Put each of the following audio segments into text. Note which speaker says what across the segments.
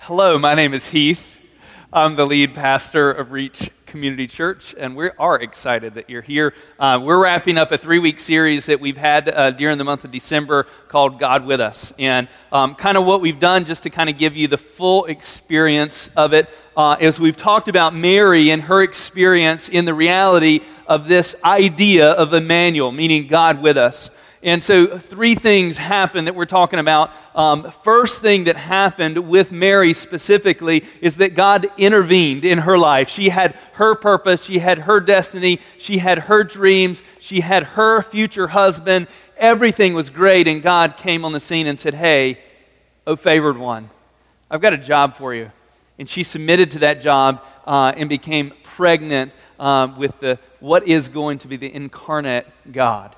Speaker 1: Hello, my name is Heath. I'm the lead pastor of Reach Community Church, and we are excited that you're here. We're wrapping up a 3-week series that we've had during the month of December called God With Us. And kind of what we've done, just to kind of give you the full experience of it, is we've talked about Mary and her experience in the reality of this idea of Emmanuel, meaning God with us. And so 3 things happened that we're talking about. First thing that happened with Mary specifically is that God intervened in her life. She had her purpose, she had her destiny, she had her dreams, she had her future husband. Everything was great, and God came on the scene and said, "Hey, oh favored one, I've got a job for you." And she submitted to that job and became pregnant with what is going to be the incarnate God.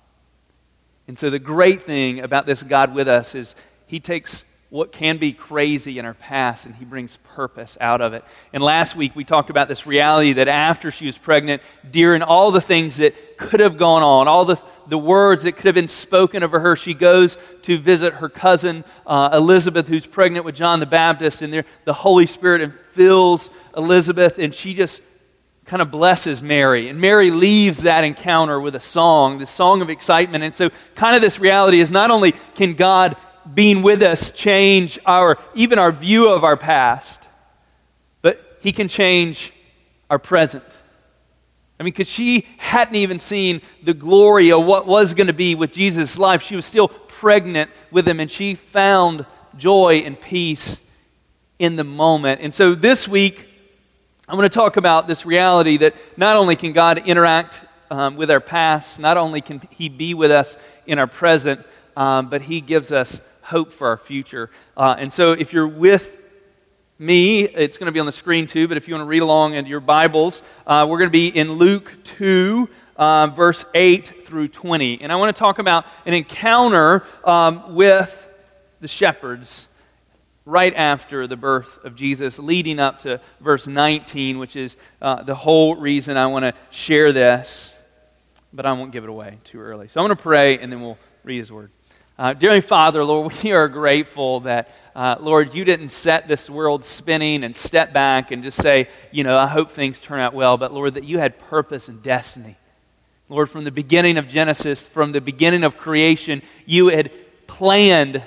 Speaker 1: And so the great thing about this God with us is He takes what can be crazy in our past and He brings purpose out of it. And last week we talked about this reality that after she was pregnant, during all the things that could have gone on, all the words that could have been spoken over her, she goes to visit her cousin Elizabeth, who's pregnant with John the Baptist, and the Holy Spirit fills Elizabeth, and she just kind of blesses Mary. And Mary leaves that encounter with a song, the song of excitement. And so kind of this reality is not only can God being with us change even our view of our past, but He can change our present. I mean, because she hadn't even seen the glory of what was going to be with Jesus' life. She was still pregnant with Him, and she found joy and peace in the moment. And so this week, I want to talk about this reality that not only can God interact with our past, not only can He be with us in our present, but He gives us hope for our future. And so if you're with me, it's going to be on the screen too, but if you want to read along in your Bibles, we're going to be in Luke 2, verse 8 through 20. And I want to talk about an encounter with the shepherds right after the birth of Jesus, leading up to verse 19, which is the whole reason I want to share this, but I won't give it away too early. So I'm going to pray, and then we'll read His Word. Dear Father, Lord, we are grateful that, Lord, You didn't set this world spinning and step back and just say, I hope things turn out well, but Lord, that You had purpose and destiny. Lord, from the beginning of Genesis, from the beginning of creation, You had planned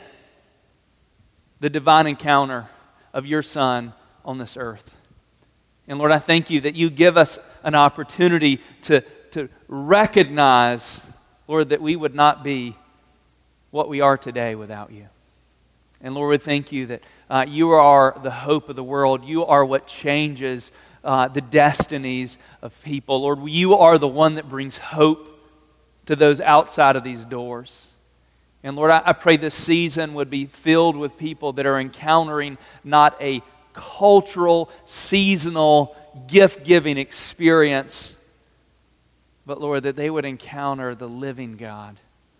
Speaker 1: the divine encounter of Your Son on this earth. And Lord, I thank You that You give us an opportunity to recognize, Lord, that we would not be what we are today without You. And Lord, we thank You that You are the hope of the world. You are what changes the destinies of people. Lord, You are the one that brings hope to those outside of these doors. And Lord, I pray this season would be filled with people that are encountering not a cultural, seasonal, gift-giving experience, but Lord, that they would encounter the living God.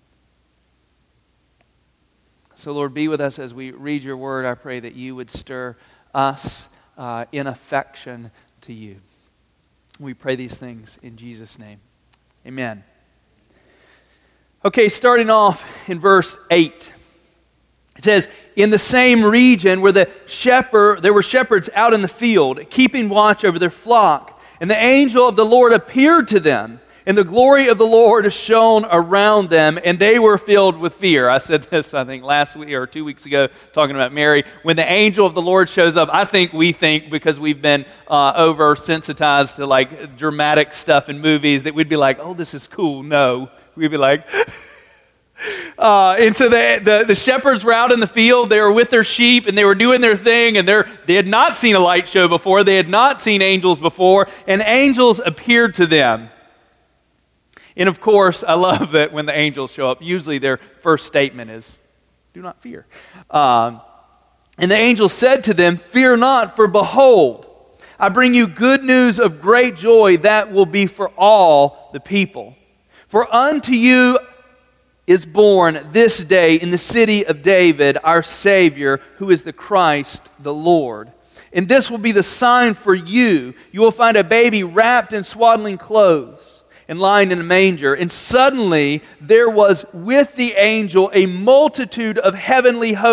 Speaker 1: So Lord, be with us as we read Your Word. I pray that You would stir us in affection to You. We pray these things in Jesus' name. Amen. Okay, starting off in verse 8. It says, "In the same region where there were shepherds out in the field, keeping watch over their flock. And the angel of the Lord appeared to them, and the glory of the Lord shone around them, and they were filled with fear." I said this, I think, last week or 2 weeks ago, talking about Mary. When the angel of the Lord shows up, we think because we've been oversensitized to like dramatic stuff in movies, that we'd be like, "Oh, this is cool." No. We'd be like, and so the shepherds were out in the field. They were with their sheep, and they were doing their thing, and they had not seen a light show before. They had not seen angels before, and angels appeared to them. And of course, I love that when the angels show up, usually their first statement is, "Do not fear." And the angel said to them, "Fear not, for behold, I bring you good news of great joy that will be for all the people. For unto you is born this day in the city of David our Savior, who is the Christ the Lord. And this will be the sign for you. You will find a baby wrapped in swaddling clothes and lying in a manger." And suddenly there was with the angel a multitude of heavenly hosts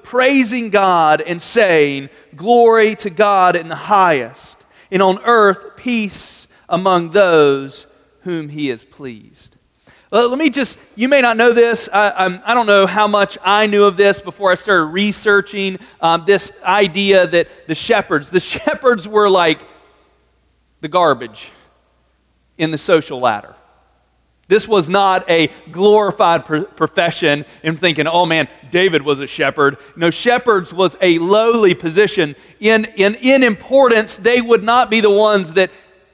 Speaker 1: praising God and saying, "Glory to God in the highest, and on earth peace among those whom He is pleased." Let me just, you may not know this. I don't know how much I knew of this before I started researching this idea that the shepherds were like the garbage in the social ladder. This was not a glorified profession in thinking, oh man, David was a shepherd. No, shepherds was a lowly position. In importance, they would not be the ones that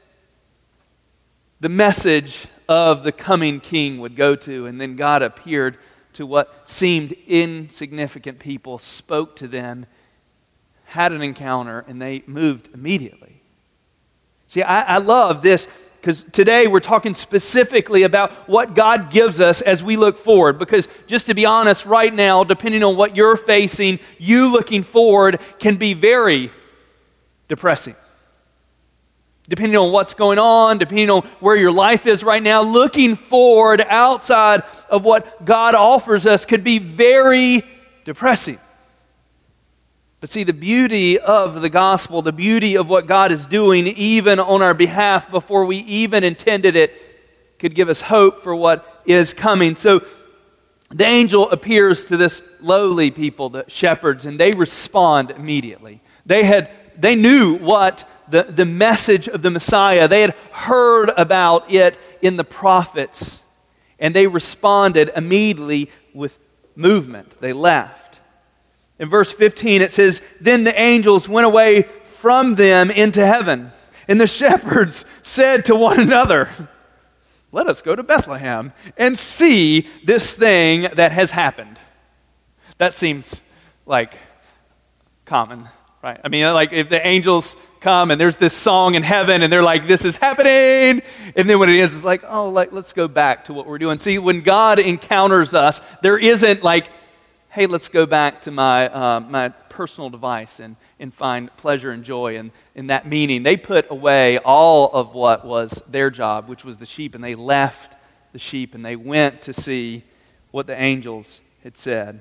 Speaker 1: the message of the coming king would go to. And then God appeared to what seemed insignificant people, spoke to them, had an encounter, and they moved immediately. See, I love this, because today we're talking specifically about what God gives us as we look forward. Because just to be honest, right now, depending on what you're facing, you looking forward can be very depressing. Depending on what's going on, depending on where your life is right now, looking forward outside of what God offers us could be very depressing. But see, the beauty of the gospel, the beauty of what God is doing even on our behalf before we even intended it, could give us hope for what is coming. So the angel appears to this lowly people, the shepherds, and they respond immediately. They knew what the message of the Messiah, they had heard about it in the prophets, and they responded immediately with movement. They left. In verse 15 it says, "Then the angels went away from them into heaven, and the shepherds said to one another, 'Let us go to Bethlehem and see this thing that has happened.'" That seems like common, right? I mean, like if the angels come and there's this song in heaven and they're like, "This is happening," and then when it is, it's like, "Oh, let's go back to what we're doing." See, when God encounters us, there isn't like, "Hey, let's go back to my personal device and find pleasure and joy in that meaning." They put away all of what was their job, which was the sheep, and they left the sheep and they went to see what the angels had said,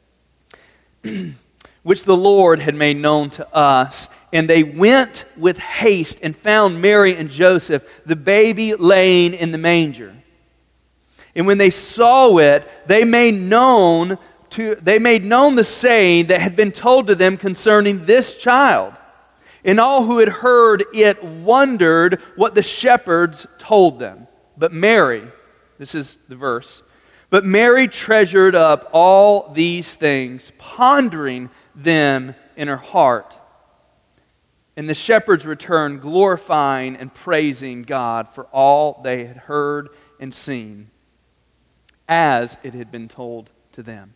Speaker 1: which the Lord had made known to us. And they went with haste and found Mary and Joseph, the baby laying in the manger. And when they saw it, they made known the saying that had been told to them concerning this child. And all who had heard it wondered what the shepherds told them. But Mary, this is the verse, "But Mary treasured up all these things, pondering them in her heart. And the shepherds returned, glorifying and praising God for all they had heard and seen, as it had been told to them."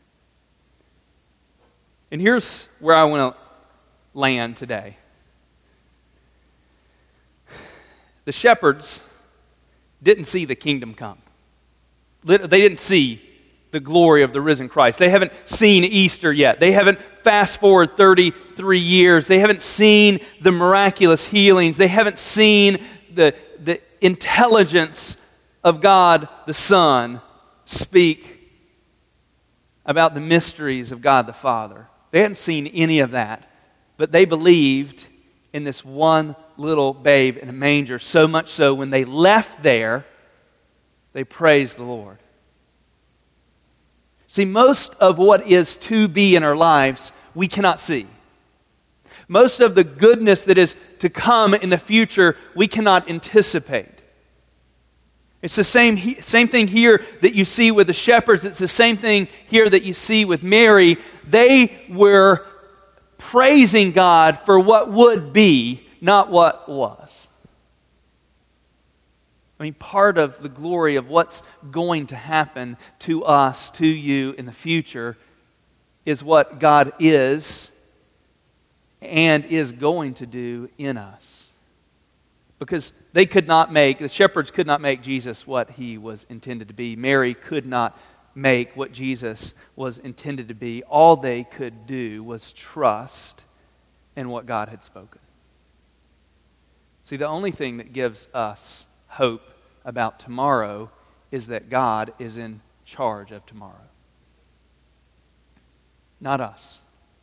Speaker 1: And here's where I want to land today. The shepherds didn't see the kingdom come. They didn't see the glory of the risen Christ. They haven't seen Easter yet. They haven't fast forward 33 years. They haven't seen the miraculous healings. They haven't seen the intelligence of God the Son speak about the mysteries of God the Father. They hadn't seen any of that, but they believed in this one little babe in a manger, so much so when they left there, they praised the Lord. See, most of what is to be in our lives, we cannot see. Most of the goodness that is to come in the future, we cannot anticipate. It's the same thing here that you see with the shepherds. It's the same thing here that you see with Mary. They were praising God for what would be, not what was. I mean, part of the glory of what's going to happen to us, to you in the future, is what God is and is going to do in us. Because the shepherds could not make Jesus what he was intended to be. Mary could not make what Jesus was intended to be. All they could do was trust in what God had spoken. See, the only thing that gives us hope about tomorrow is that God is in charge of tomorrow. Not us.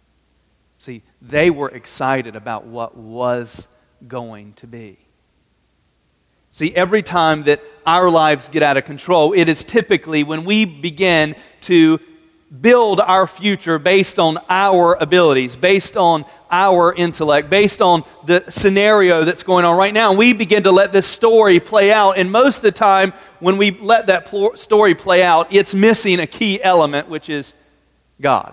Speaker 1: See, they were excited about what was going to be. See, every time that our lives get out of control, it is typically when we begin to build our future based on our abilities, based on our intellect, based on the scenario that's going on right now. And we begin to let this story play out. And most of the time, when we let that story play out, it's missing a key element, which is God.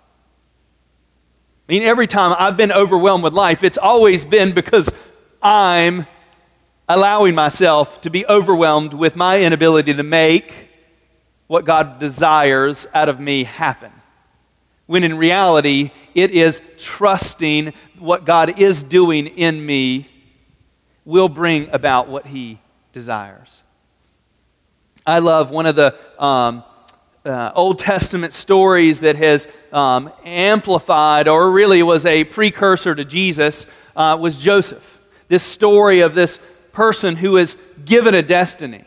Speaker 1: I mean, every time I've been overwhelmed with life, it's always been because I'm allowing myself to be overwhelmed with my inability to make what God desires out of me happen. When in reality, it is trusting what God is doing in me will bring about what He desires. I love one of the Old Testament stories that has amplified, or really was a precursor to Jesus, was Joseph. This story of this person who is given a destiny.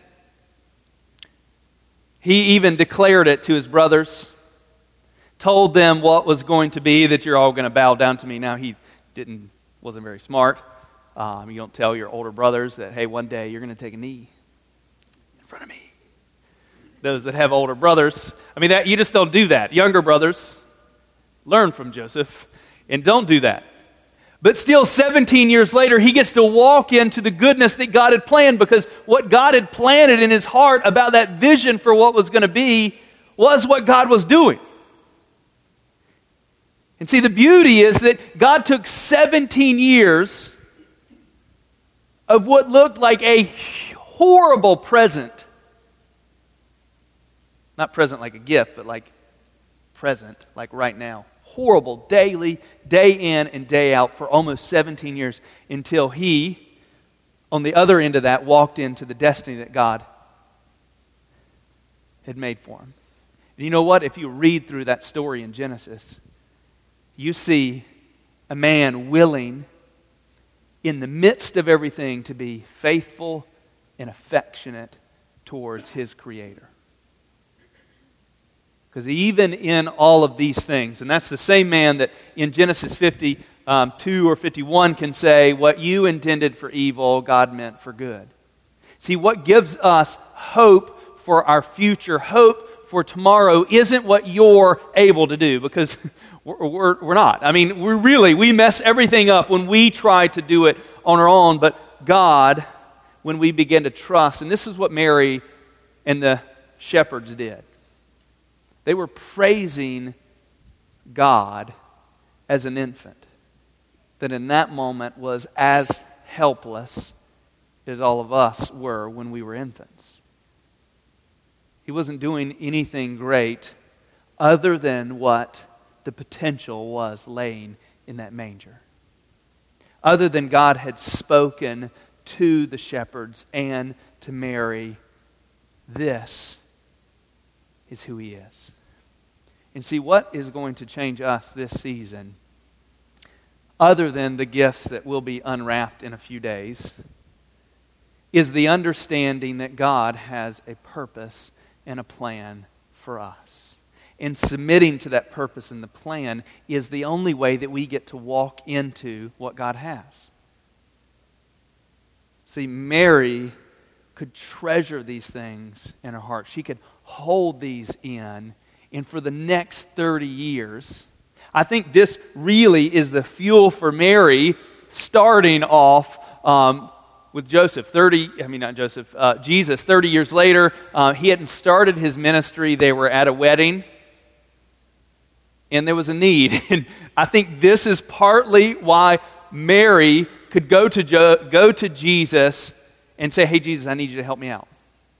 Speaker 1: He even declared it to his brothers, told them what was going to be, that you're all going to bow down to me. Now, he wasn't very smart. You don't tell your older brothers that, hey, one day you're going to take a knee in front of me. Those that have older brothers, you just don't do that. Younger brothers, learn from Joseph and don't do that. But still, 17 years later, he gets to walk into the goodness that God had planned, because what God had planted in his heart about that vision for what was going to be was what God was doing. And see, the beauty is that God took 17 years of what looked like a horrible present. Not present like a gift, but like present, like right now. Horrible, daily, day in and day out for almost 17 years, until he, on the other end of that, walked into the destiny that God had made for him. And you know what? If you read through that story in Genesis, you see a man willing, in the midst of everything, to be faithful and affectionate towards his Creator. Because even in all of these things, and that's the same man that in Genesis 52 or 51 can say, what you intended for evil, God meant for good. See, what gives us hope for our future, hope for tomorrow, isn't what you're able to do, because we're not. We mess everything up when we try to do it on our own, but God, when we begin to trust, and this is what Mary and the shepherds did. They were praising God as an infant that in that moment was as helpless as all of us were when we were infants. He wasn't doing anything great other than what the potential was laying in that manger. Other than God had spoken to the shepherds and to Mary, this is who He is. And see, what is going to change us this season, other than the gifts that will be unwrapped in a few days, is the understanding that God has a purpose and a plan for us. And submitting to that purpose and the plan is the only way that we get to walk into what God has. See, Mary could treasure these things in her heart. She could hold these in. And for the next 30 years, I think this really is the fuel for Mary starting off with Joseph. Jesus, 30 years later, he hadn't started his ministry. They were at a wedding, and there was a need. And I think this is partly why Mary could go to Jesus and say, hey, Jesus, I need you to help me out.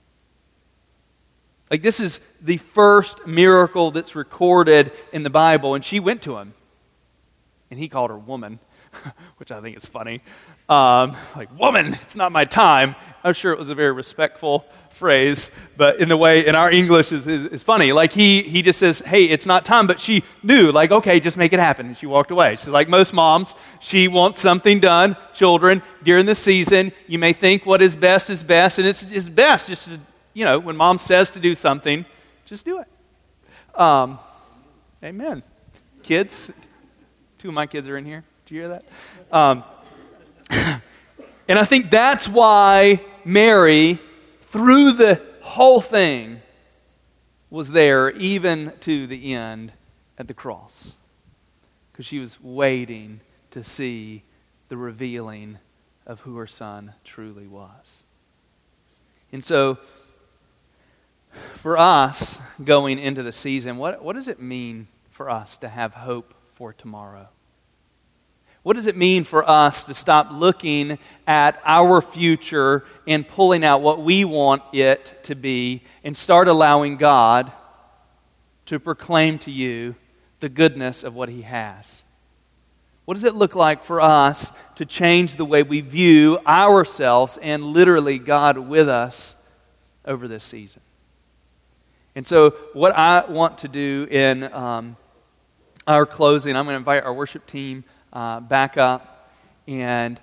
Speaker 1: Like, this is the first miracle that's recorded in the Bible. And she went to him. And he called her woman, which I think is funny. Woman, it's not my time. I'm sure it was a very respectful phrase. But in our English is funny. Like, he just says, hey, it's not time. But she knew, okay, just make it happen. And she walked away. She's like most moms. She wants something done. Children, during the season, you may think what is best is best. And it's best just to, when mom says to do something, just do it. Amen. Kids, Two of my kids are in here. Did you hear that? And I think that's why Mary, through the whole thing, was there even to the end at the cross. Because she was waiting to see the revealing of who her son truly was. And so, for us going into the season, what does it mean for us to have hope for tomorrow? What does it mean for us to stop looking at our future and pulling out what we want it to be and start allowing God to proclaim to you the goodness of what He has? What does it look like for us to change the way we view ourselves and literally God with us over this season? And so what I want to do in our closing, I'm going to invite our worship team back up, and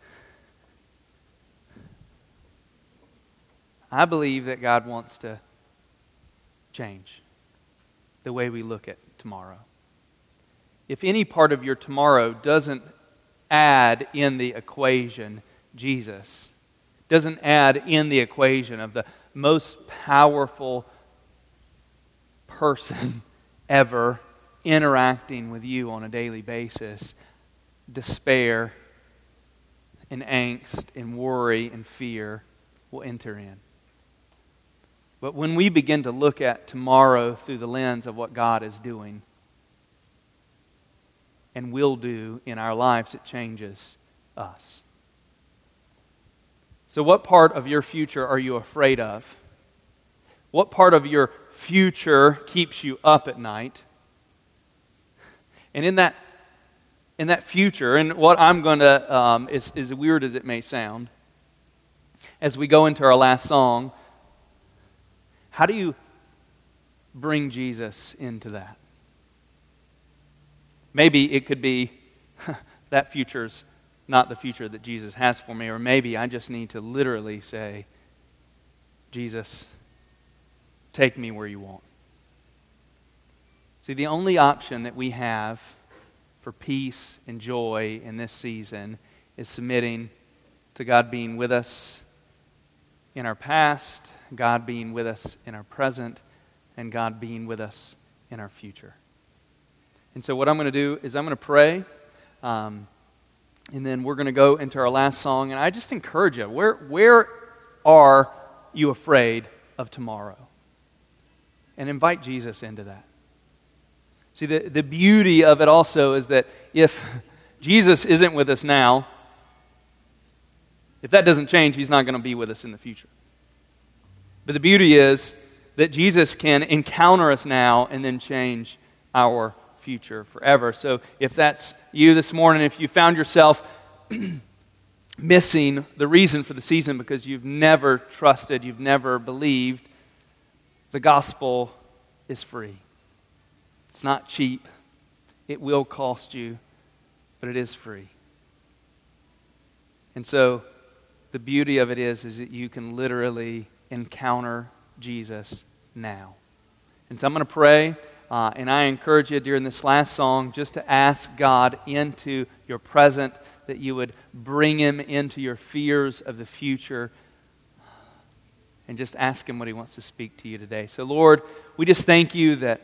Speaker 1: I believe that God wants to change the way we look at tomorrow. If any part of your tomorrow doesn't add in the equation Jesus, doesn't add in the equation of the most powerful person ever interacting with you on a daily basis, despair and angst and worry and fear will enter in. But when we begin to look at tomorrow through the lens of what God is doing and will do in our lives, it changes us. So what part of your future are you afraid of? What part of your future keeps you up at night? And in that future, and what I'm going to, as weird as it may sound, as we go into our last song, how do you bring Jesus into that? Maybe it could be that future's not the future that Jesus has for me, or maybe I just need to literally say, Jesus, take me where you want. See, the only option that we have for peace and joy in this season is submitting to God being with us in our past, God being with us in our present, and God being with us in our future. And so what I'm going to do is I'm going to pray, and then we're going to go into our last song. And I just encourage you, where are you afraid of tomorrow? And invite Jesus into that. See, the beauty of it also is that if Jesus isn't with us now, if that doesn't change, He's not going to be with us in the future. But the beauty is that Jesus can encounter us now and then change our future forever. So if that's you this morning, if you found yourself missing the reason for the season because you've never trusted, you've never believed, the gospel is free. It's not cheap. It will cost you, but it is free. And so the beauty of it is that you can literally encounter Jesus now. And so I'm going to pray, and I encourage you during this last song just to ask God into your present, that you would bring Him into your fears of the future, and just ask Him what He wants to speak to you today. So Lord, we just thank You that,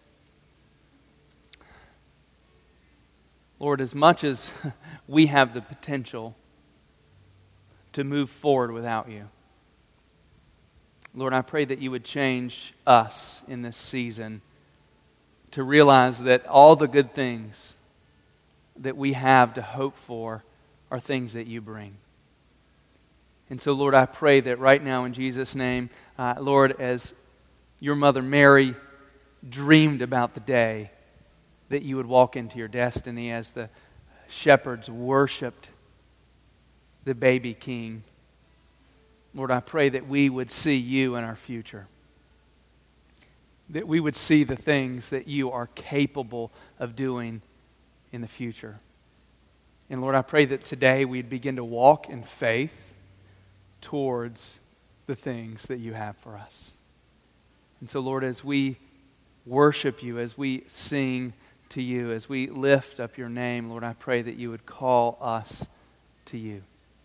Speaker 1: Lord, as much as we have the potential to move forward without You, Lord, I pray that You would change us in this season to realize that all the good things that we have to hope for are things that You bring. And so, Lord, I pray that right now in Jesus' name, Lord, as Your mother Mary dreamed about the day that You would walk into Your destiny, as the shepherds worshiped the baby king, Lord, I pray that we would see You in our future. That we would see the things that You are capable of doing in the future. And Lord, I pray that today we'd begin to walk in faith towards the things that You have for us. And so, Lord, as we worship You, as we sing to you. As we lift up your name, Lord, I pray that you would call us to you.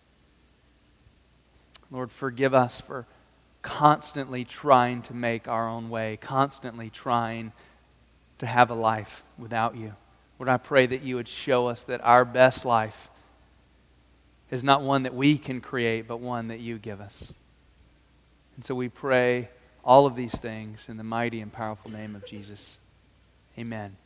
Speaker 1: Lord, forgive us for constantly trying to make our own way, constantly trying to have a life without you. Lord, I pray that you would show us that our best life is not one that we can create, but one that you give us. And so we pray all of these things in the mighty and powerful name of Jesus. Amen.